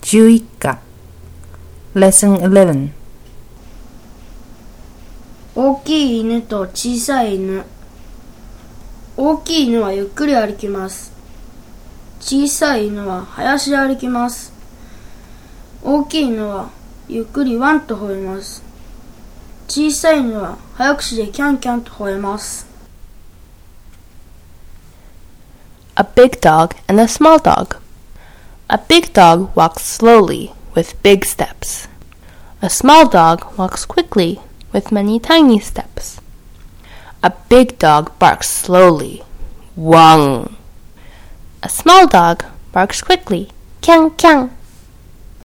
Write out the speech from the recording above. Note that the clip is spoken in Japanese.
11課 Lesson 11 大きい犬と小さい犬。大きい犬はゆっくり歩きます。小さい犬は早足で歩きます。大きい犬はゆっくりワンと吠えます。小さい犬は早口でキャンキャンと吠えます。 A big dog and a small dog. A big dog walks slowly with big steps. A small dog walks quickly with many tiny steps. A big dog barks slowly. Wang. A small dog barks quickly. Kyang kyang.